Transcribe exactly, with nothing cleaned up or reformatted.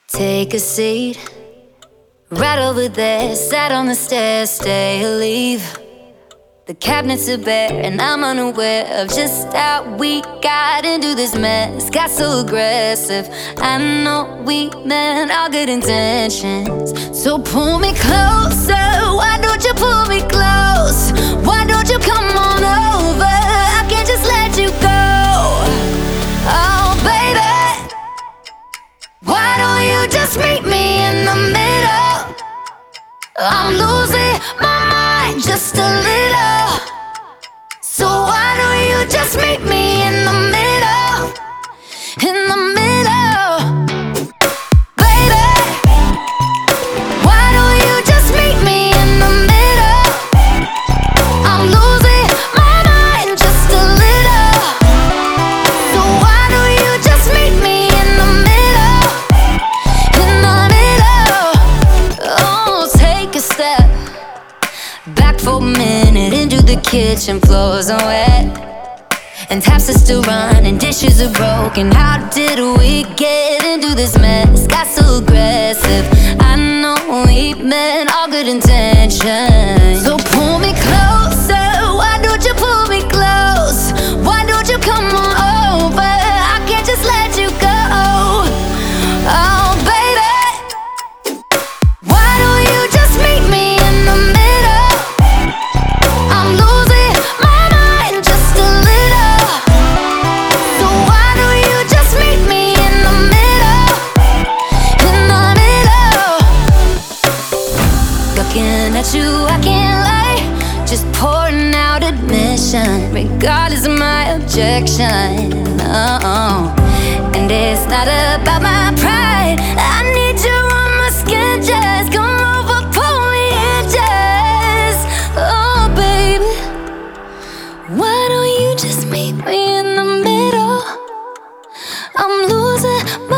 Take a seat, right over there. Sat on the stairs, stay or leave. The cabinets are bare and I'm unaware of just how we got into this mess. Got so aggressive. I know we meant all good intentions. So pull me closer. Why don't you pull me close? Why don't you come on over? I can't just let you go. Oh baby, why don't you just meet me in the middle? I'm losing my mind just a little. So why don't you just meet me in the middle? In the middle. Baby, why don't you just meet me in the middle? I'm losing my mind just a little. So why don't you just meet me in the middle? In the middle. Oh, take a step back for a minute into the kitchen. Floors are wet and taps are still running, dishes are broken. How did we get into this mess? Got so aggressive. I know we meant all good intentions. So pull me closer. Why don't you pull me close? Why don't you come on over? I can't just let you go. Oh baby, why don't you just meet me in the middle? I'm losing my mind just a little. So why don't you just meet me in the middle? In the middle. Looking at you, I can't lie. Just pouring out admission, regardless of my objection. Oh, and it's not about my pride. I need you on my skin, just come over, pull me in, just. Oh baby, why don't you just meet me in the middle? I'm losing my